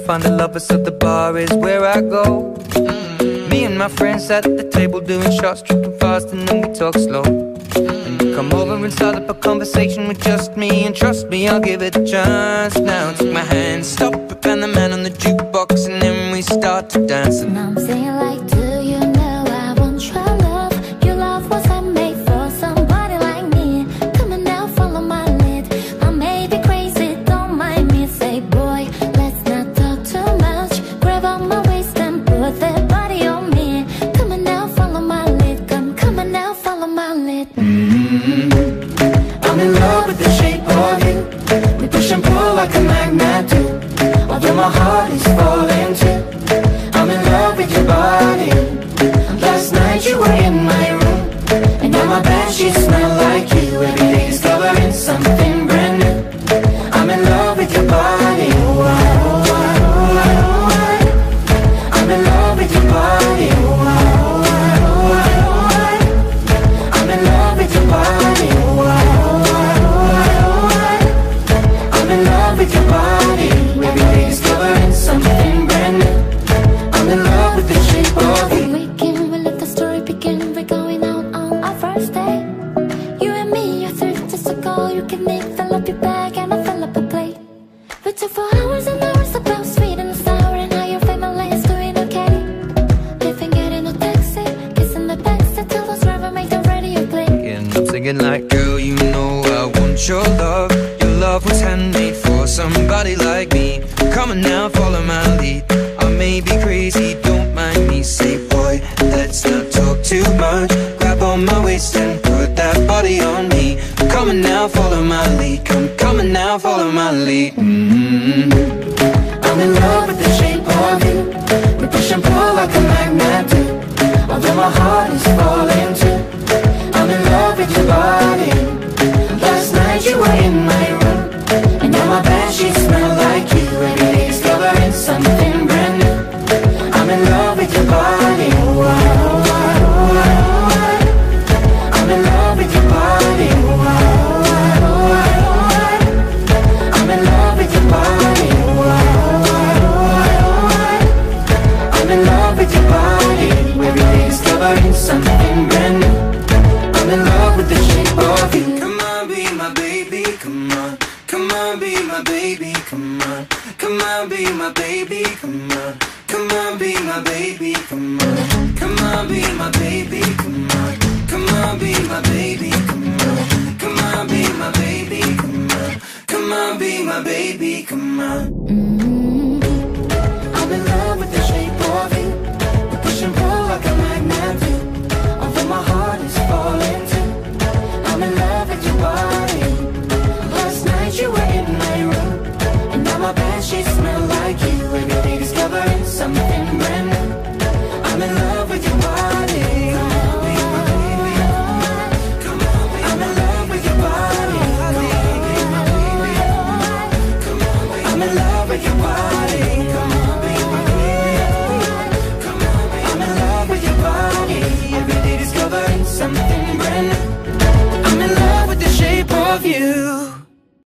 find a lover, so the bar is where I go. Me and my friends at the table doing shots, tripping fast, and then we talk slow. And you come over and start up a conversation with just me, and trust me, I'll give it a chance. Now take my hand, stop it, and the man on the jukebox, and then we start to dance. And I'm singing like, do you know I want your love? Your love was handmade for somebody like me. Come on now, follow my lead. I may be crazy, don't mind me. Say, boy, let's not talk too much. Grab on my waist and put that body on me. Come on now, follow my lead. Come on now, follow my lead. I'm in love with the shape of you. We push and pull like a magnet do. Although my heart is falling too, I'm in love with your body. Last night you were in my room, and now my bedsheets smell like you. Every day discovering something brand new. I'm in love with your body. Oh, I, oh, I, oh, I, oh, I. I'm in love with your body. Oh, I, oh, I, oh, I, oh, I. I'm in love with your body. Oh, I, oh, I, oh, I, oh, I. I'm in love with your body. Every day discovering something brand new. I'm in love with the shape of you. We let the story begin. We're going out on our first day. You and me are 3 just a call. You can make fill up your bag and I fill up a plate. We took for hours and hours about sweet and sour, and how your family is doing okay. Living, getting a taxi, kissing the backseat till the driver make the radio play. And I'm singing like, girl, you know I want your love. Your love was handmade for somebody like me. Come on now, follow my lead. I may be crazy, don't mind me. Say, boy, let's not talk too much. Grab on my waist and put that body on me. Come on now, follow my lead. Come on now, follow my lead. I'm in love with the shape of you. We push and pull like a magnet do. Although my heart is falling too, I'm in love with your body. Last night you were in my room, and now my bedsheets smell like you. Every day discovering something brand new. I'm in love with your body. Oh, I, oh, I, oh, I, oh, I. I'm in love with your body. Oh, I, oh, I, oh, I, oh, I. I'm in love with your body. Oh, I, oh, I, oh, I, oh, I. I'm in love with your body. Every day discovering something brand new. I'm in love with the shape of you. Come on, be my baby, come on. Come on, be my baby, come on. Come on, be my baby, come on. Come on, be my baby, come on. Come on, be my baby, come on. Come on, be my baby, come on. Come on, be my baby, come on. Come on, be my baby, come on. I'm in love with the shape of you. We push and pull like a magnet do. Although my heart is falling too, I'm in love with your body. Last night you were in my room, and now my bedsheets smell like you. Every day discovering something brand new. I'm in love with your body. I'm in love with your body. I'm in love with your body. I'm in love with your body. Every day discovering something brand new. I'm in love with the shape of you.